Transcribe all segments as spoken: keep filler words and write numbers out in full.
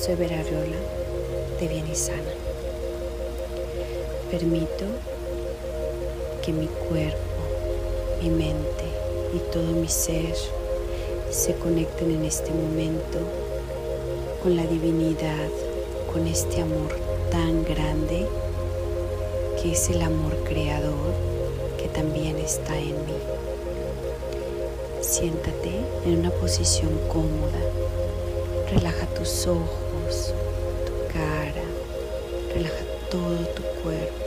Soy Vera Arriola de Bien y Sana. Permito que mi cuerpo, mi mente y todo mi ser se conecten en este momento con la divinidad, con este amor tan grande que es el amor creador que también está en mí. Siéntate en una posición cómoda, relaja tus ojos, tu cara, relaja todo tu cuerpo.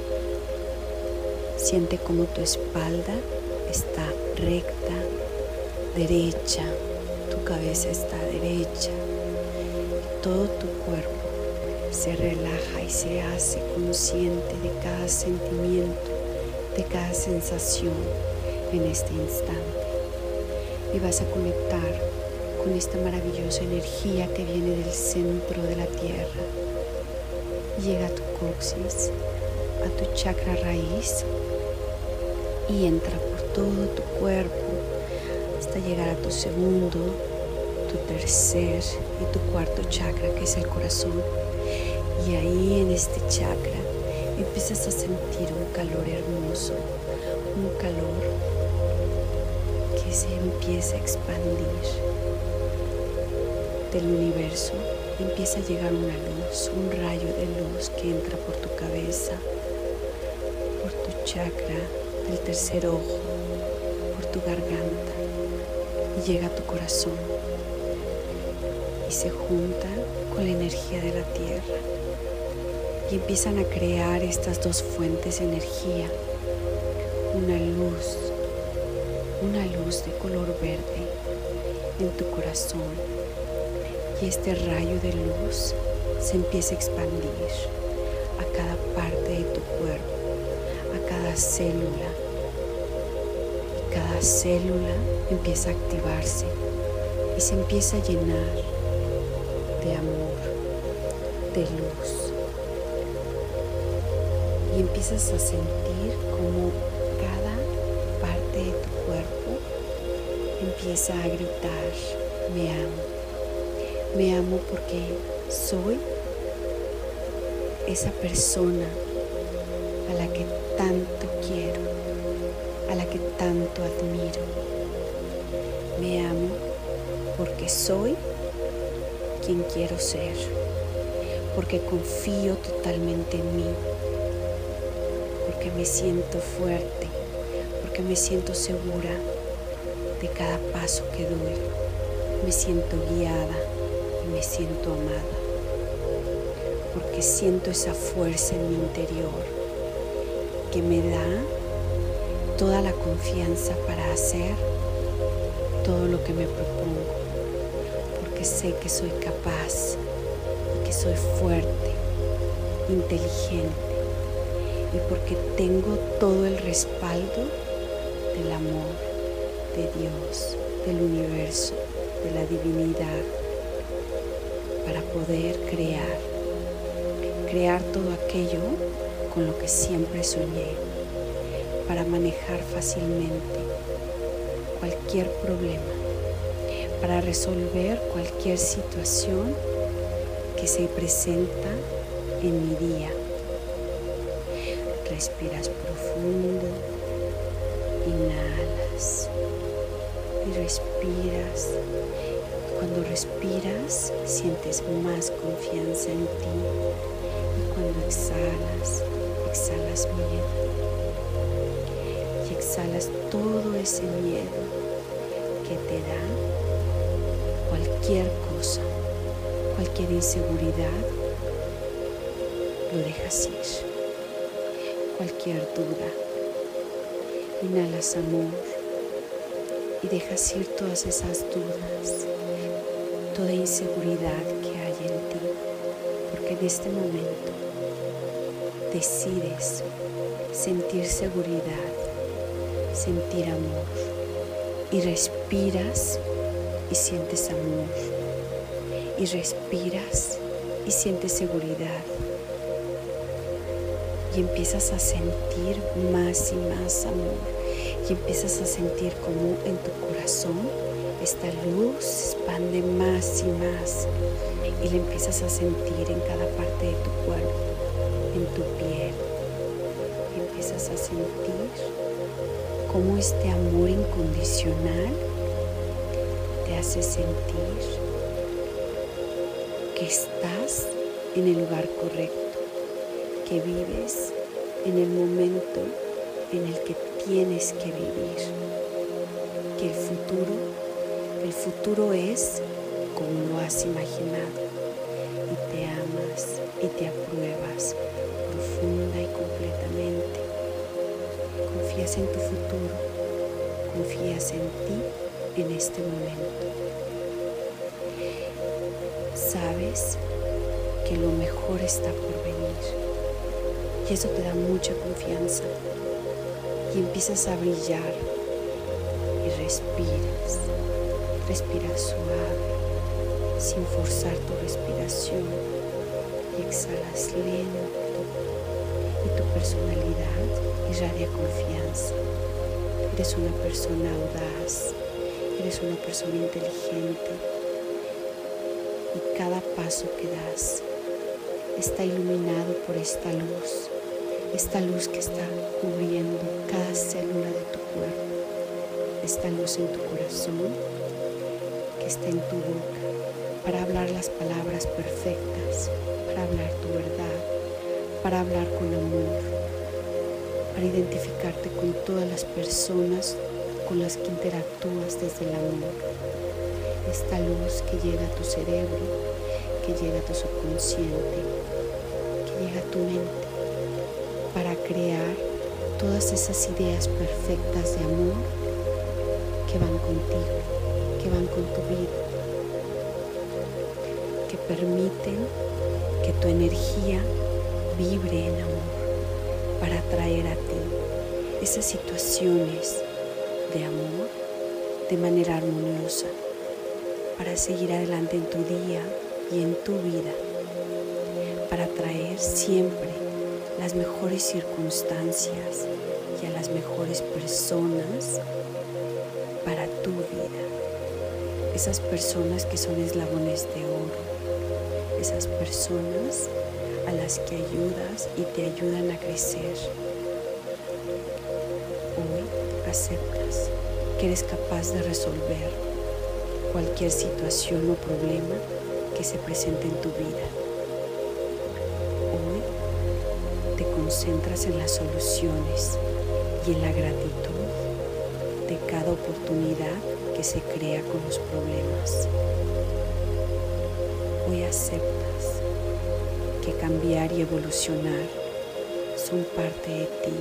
Siente cómo tu espalda está recta, derecha, tu cabeza está derecha, todo tu cuerpo se relaja y se hace consciente de cada sentimiento, de cada sensación en este instante. Y vas a conectar con esta maravillosa energía que viene del centro de la tierra. Llega a tu coxis, a tu chakra raíz y entra por todo tu cuerpo hasta llegar a tu segundo, tu tercer y tu cuarto chakra, que es el corazón. Y ahí en este chakra empiezas a sentir un calor hermoso, un calor que se empieza a expandir del universo. Empieza a llegar una luz, un rayo de luz que entra por tu cabeza, por tu chakra del tercer ojo, por tu garganta y llega a tu corazón y se junta con la energía de la tierra y empiezan a crear estas dos fuentes de energía, una luz, una luz de color verde en tu corazón, y este rayo de luz se empieza a expandir a cada parte de tu cuerpo, a cada célula, y cada célula empieza a activarse y se empieza a llenar de amor, de luz, y empiezas a sentir como cada parte de tu cuerpo empieza a gritar: me amo, me amo porque soy esa persona a la que tanto quiero, a la que tanto admiro. Me amo porque soy quien quiero ser, porque confío totalmente en mí, porque me siento fuerte, porque me siento segura de cada paso que doy, me siento guiada y me siento amada, porque siento esa fuerza en mi interior que me da toda la confianza para hacer todo lo que me propongo, porque sé que soy capaz y que soy fuerte, inteligente, y porque tengo todo el respaldo del amor de Dios, del universo, de la divinidad, para poder crear, crear todo aquello con lo que siempre soñé, para manejar fácilmente cualquier problema, para resolver cualquier situación que se presenta en mi día. Respiras profundo, inhalas y respiras. Cuando respiras, sientes más confianza en ti, y cuando exhalas, exhalas miedo, y exhalas todo ese miedo que te da cualquier cosa, cualquier inseguridad, lo dejas ir. Cualquier duda, inhalas amor y dejas ir todas esas dudas, toda inseguridad que hay en ti, porque en este momento decides sentir seguridad, sentir amor, y respiras y sientes amor, y respiras y sientes seguridad. Y empiezas a sentir más y más amor, y empiezas a sentir como en tu corazón esta luz expande más y más y le empiezas a sentir en cada parte de tu cuerpo, en tu piel. Y empiezas a sentir cómo este amor incondicional te hace sentir que estás en el lugar correcto, que vives en el momento en el que tienes que vivir, que el futuro, el futuro es como lo has imaginado y te amas y te apruebas profunda y completamente. Confías en tu futuro, confías en ti en este momento. Sabes que lo mejor está por venir y eso te da mucha confianza y empiezas a brillar y respiras, respiras suave, sin forzar tu respiración y exhalas lento y tu personalidad irradia confianza. Eres una persona audaz, eres una persona inteligente y cada paso que das está iluminado por esta luz, esta luz que está cubriendo cada célula de tu cuerpo, esta luz en tu corazón que está en tu boca para hablar las palabras perfectas, para hablar tu verdad, para hablar con amor, para identificarte con todas las personas con las que interactúas desde el amor. Esta luz que llega a tu cerebro, que llega a tu subconsciente, que llega a tu mente, para crear todas esas ideas perfectas de amor que van contigo, que van con tu vida, que permiten que tu energía vibre en amor para atraer a ti esas situaciones de amor de manera armoniosa, para seguir adelante en tu día y en tu vida, para atraer siempre las mejores circunstancias y a las mejores personas para tu vida. Esas personas que son eslabones de oro, esas personas a las que ayudas y te ayudan a crecer. Hoy aceptas que eres capaz de resolver cualquier situación o problema que se presente en tu vida. Hoy te concentras en las soluciones y en la gratitud de cada oportunidad que se crea con los problemas. Hoy aceptas que cambiar y evolucionar son parte de ti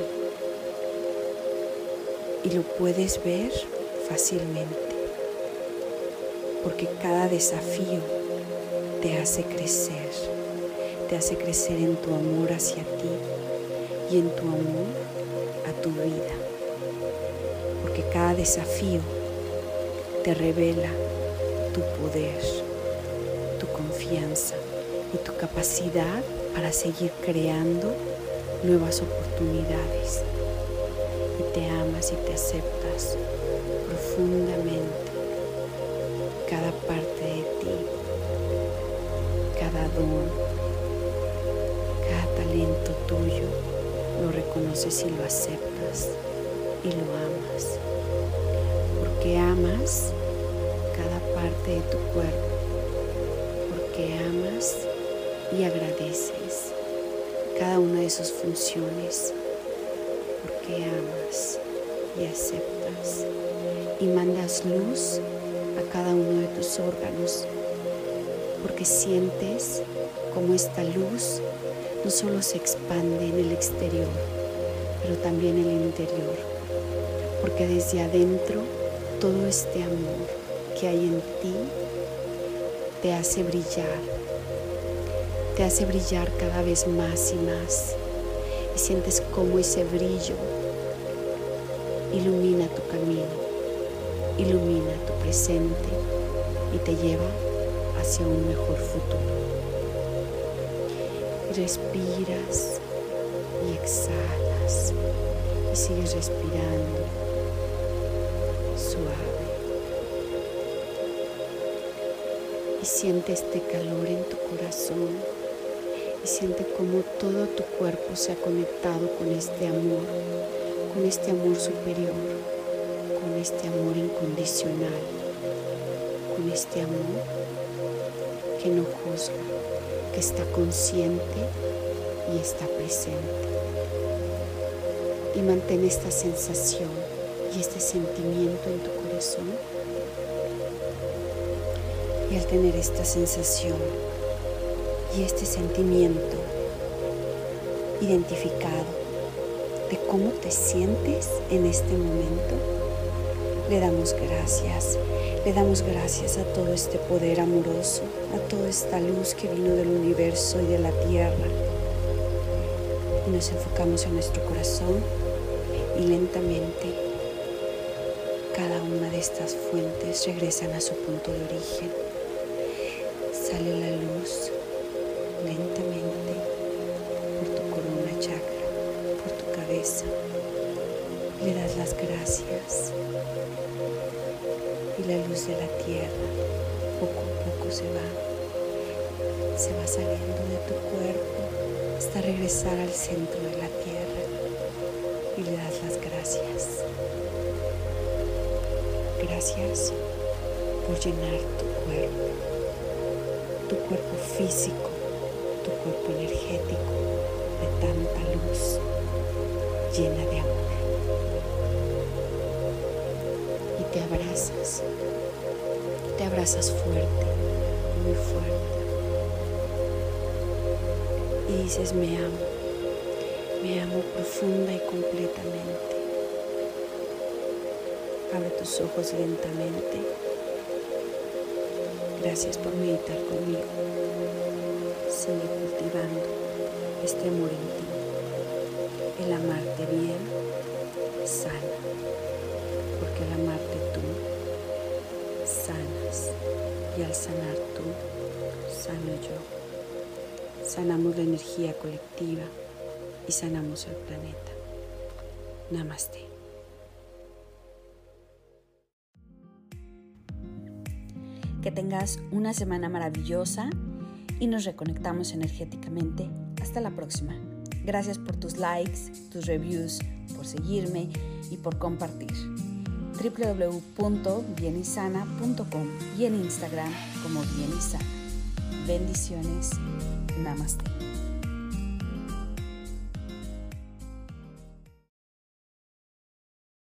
y lo puedes ver fácilmente, porque cada desafío te hace crecer, te hace crecer en tu amor hacia ti y en tu amor a tu vida, porque cada desafío te revela tu poder, tu confianza y tu capacidad para seguir creando nuevas oportunidades. Y te amas y te aceptas profundamente cada parte de ti, cada don, cada talento tuyo, lo reconoces y lo aceptas y lo amas, porque amas cada parte de tu cuerpo, porque amas y agradeces cada una de sus funciones, porque amas y aceptas y mandas luz a cada uno de tus órganos, porque sientes como esta luz no solo se expande en el exterior, pero también en el interior, porque desde adentro todo este amor que hay en ti te hace brillar, te hace brillar cada vez más y más, y sientes cómo ese brillo ilumina tu camino, ilumina tu presente y te lleva hacia un mejor futuro. Y respiras y exhalas y sigues respirando suave. y siente este calor en tu corazón y siente cómo todo tu cuerpo se ha conectado con este amor, con este amor superior, con este amor incondicional, con este amor que no juzga, que está consciente y está presente. Y mantén esta sensación y este sentimiento en tu corazón. Y al tener esta sensación y este sentimiento identificado de cómo te sientes en este momento, le damos gracias. Le damos gracias a todo este poder amoroso, a toda esta luz que vino del universo y de la tierra. Y nos enfocamos en nuestro corazón y lentamente cada una de estas fuentes regresan a su punto de origen. Sale la luz lentamente por tu corona chakra, por tu cabeza. Le das las gracias. Y la luz de la tierra poco a poco se va, se va saliendo de tu cuerpo hasta regresar al centro de la tierra y le das las gracias. Gracias por llenar tu cuerpo, tu cuerpo físico, tu cuerpo energético de tanta luz llena de amor. Te abrazas, te abrazas fuerte, muy fuerte y dices me amo, me amo profunda y completamente. Abre tus ojos lentamente. Gracias por meditar conmigo. Sigue cultivando este amor en ti, el amarte bien, sana. Porque al amarte tú, sanas, y al sanar tú, sano yo. Sanamos la energía colectiva y sanamos el planeta. Namaste. Que tengas una semana maravillosa y nos reconectamos energéticamente. Hasta la próxima. Gracias por tus likes, tus reviews, por seguirme y por compartir. doble u doble u doble u punto bien y sana punto com y en Instagram como Bien y Sana. Bendiciones. Namaste.